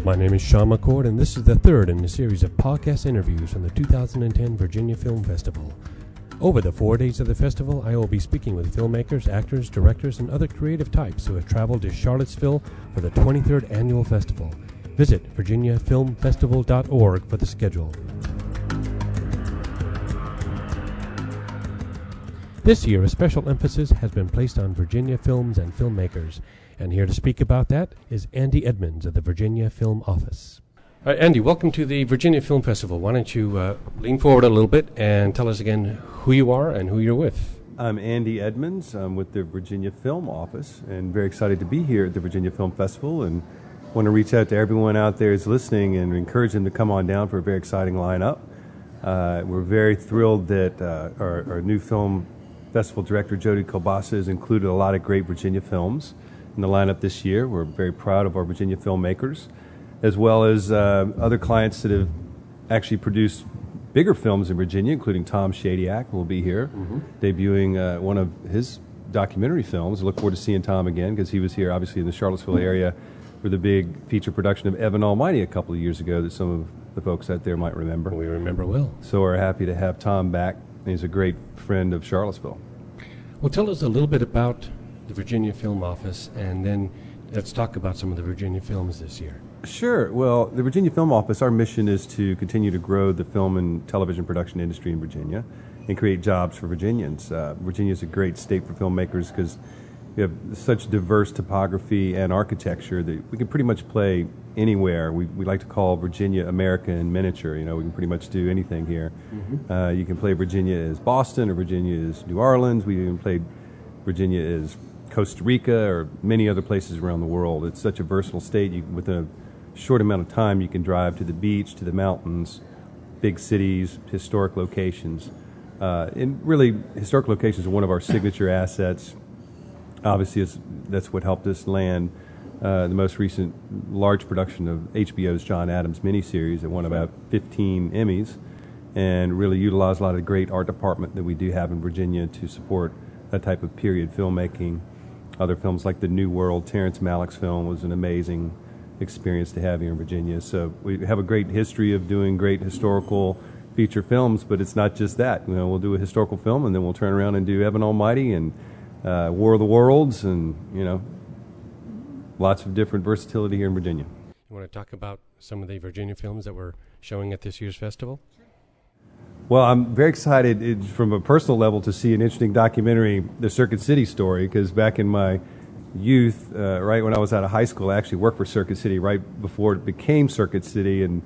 My name is Sean McCord, and this is the third in a series of podcast interviews from the 2010 Virginia Film Festival. Over the 4 days of the festival, I will be speaking with filmmakers, actors, directors, and other creative types who have traveled to Charlottesville for the 23rd Annual Festival. Visit virginiafilmfestival.org for the schedule. This year, a special emphasis has been placed on Virginia films and filmmakers. And here to speak about that is Andy Edmonds of the Virginia Film Office. Andy, welcome to the Virginia Film Festival. Why don't you lean forward a little bit and tell us again who you are and who you're with. I'm Andy Edmonds. I'm with the Virginia Film Office and very excited to be here at the Virginia Film Festival, and want to reach out to everyone out there who's listening and encourage them to come on down for a very exciting lineup. We're very thrilled that our new film festival director, Jody Kilbasa, has included a lot of great Virginia films in the lineup this year. We're very proud of our Virginia filmmakers, as well as other clients that have actually produced bigger films in Virginia, including Tom Shadyac, who will be here, debuting one of his documentary films. I look forward to seeing Tom again, because he was here, obviously, in the Charlottesville area for the big feature production of Evan Almighty a couple of years ago that some of the folks out there might remember. We remember well. So we're happy to have Tom back. He's a great friend of Charlottesville. Well, tell us a little bit about the Virginia Film Office, and then let's talk about some of the Virginia films this year. Sure. Well, the Virginia Film Office, our mission is to continue to grow the film and television production industry in Virginia and create jobs for Virginians. Virginia is a great state for filmmakers because we have such diverse topography and architecture that we can pretty much play anywhere. We like to call Virginia America in miniature. You know, we can pretty much do anything here. You can play Virginia as Boston, or Virginia as New Orleans. We even played Virginia as Costa Rica, or many other places around the world. It's such a versatile state. With a short amount of time, you can drive to the beach, to the mountains, big cities, historic locations. And really, historic locations are one of our signature assets. Obviously, that's what helped us land the most recent large production of HBO's John Adams miniseries that won about 15 Emmys, and really utilized a lot of the great art department that we do have in Virginia to support that type of period filmmaking. Other films like The New World, Terrence Malick's film, was an amazing experience to have here in Virginia. So we have a great history of doing great historical feature films, but it's not just that. You know, we'll do a historical film, and then we'll turn around and do Evan Almighty and War of the Worlds, and, you know, lots of different versatility here in Virginia. You want to talk about some of the Virginia films that we're showing at this year's festival? Well, I'm very excited from a personal level to see an interesting documentary, The Circuit City Story, because back in my youth, right when I was out of high school, I actually worked for Circuit City right before it became Circuit City, and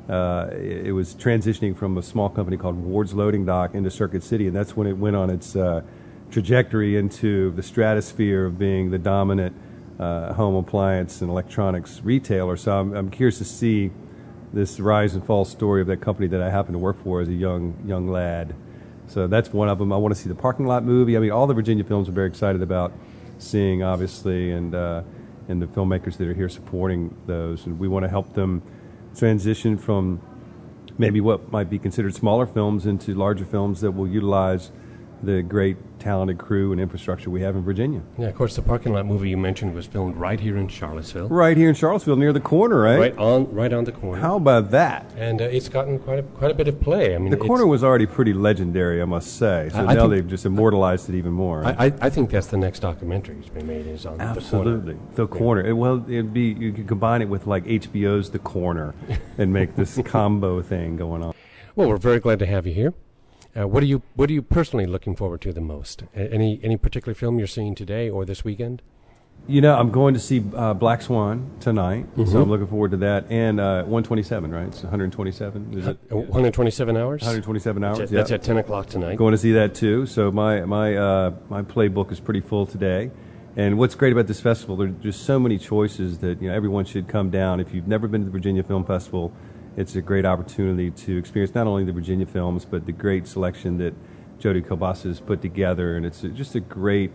it was transitioning from a small company called Ward's Loading Dock into Circuit City, and that's when it went on its trajectory into the stratosphere of being the dominant home appliance and electronics retailer. So I'm curious to see this rise and fall story of that company that I happened to work for as a young lad. So that's one of them. I want to see the Parking Lot movie. I mean, all the Virginia films I'm very excited about seeing, obviously, and the filmmakers that are here supporting those. And we want to help them transition from maybe what might be considered smaller films into larger films that will utilize the great talented crew and infrastructure we have in Virginia. Yeah, of course, the Parking Lot movie you mentioned was filmed right here in Charlottesville. Right here in Charlottesville, near the corner, right? Right on the corner. How about that? And it's gotten quite a bit of play. I mean, the corner was already pretty legendary, I must say. So now they've just immortalized it even more. I think that's the next documentary that's been made, is on Absolutely. The Corner. The Corner. Well, it'd be, you could combine it with like HBO's The Corner and make this combo thing going on. Well, we're very glad to have you here. What are you personally looking forward to the most? Any particular film you're seeing today or this weekend? You know, I'm going to see Black Swan tonight, so I'm looking forward to that. And 127, right? It's 127. Is it 127 hours? 127 hours. That's at 10 o'clock tonight. Going to see that too. So my playbook is pretty full today. And what's great about this festival, there's just so many choices that, you know, everyone should come down. If you've never been to the Virginia Film Festival, it's a great opportunity to experience not only the Virginia films, but the great selection that Jody Kilbasa has put together. And it's just a great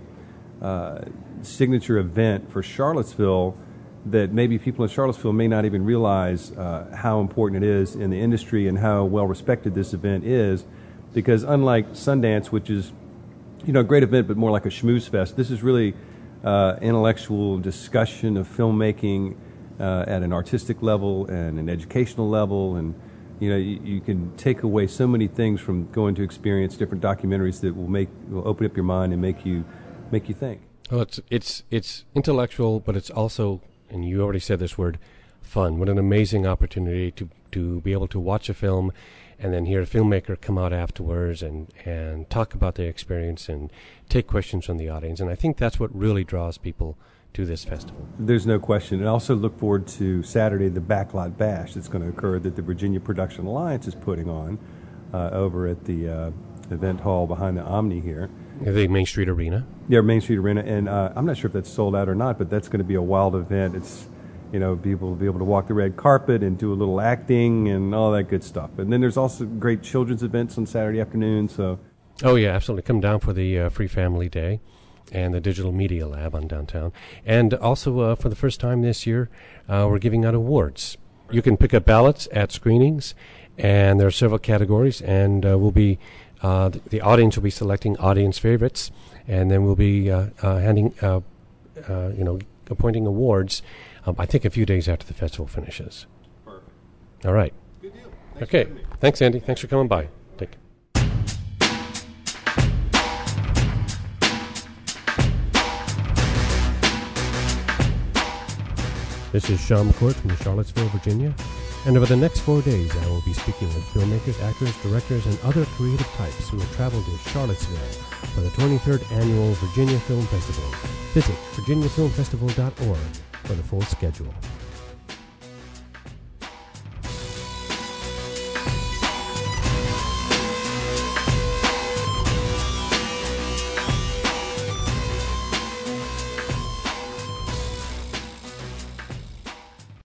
signature event for Charlottesville that maybe people in Charlottesville may not even realize how important it is in the industry and how well respected this event is. Because unlike Sundance, which is, you know, a great event but more like a schmooze fest, this is really intellectual discussion of filmmaking at an artistic level and an educational level, and you can take away so many things from going to experience different documentaries that will open up your mind and make you think. Well, it's intellectual, but it's also, and you already said this word, fun. What an amazing opportunity to be able to watch a film and then hear a filmmaker come out afterwards and talk about their experience and take questions from the audience. And I think that's what really draws people to this festival. There's no question. And I also look forward to Saturday, the Backlot Bash that's going to occur that the Virginia Production Alliance is putting on over at the event hall behind the Omni here. The Main Street Arena. Yeah, Main Street Arena. And I'm not sure if that's sold out or not, but that's going to be a wild event. It's people will be able to walk the red carpet and do a little acting and all that good stuff. And then there's also great children's events on Saturday afternoon. So, oh yeah, absolutely. Come down for the Free Family Day and the Digital Media Lab on downtown. And also, for the first time this year, we're giving out awards. You can pick up ballots at screenings, and there are several categories. And we'll be the audience will be selecting audience favorites, and then we'll be appointing awards. I think a few days after the festival finishes. Perfect. All right. Good deal. Okay. Thanks, Andy. Thanks for coming by. Take care. This is Sean McCourt from Charlottesville, Virginia. And over the next 4 days, I will be speaking with filmmakers, actors, directors, and other creative types who have traveled to Charlottesville for the 23rd Annual Virginia Film Festival. Visit virginiafilmfestival.org for the full schedule.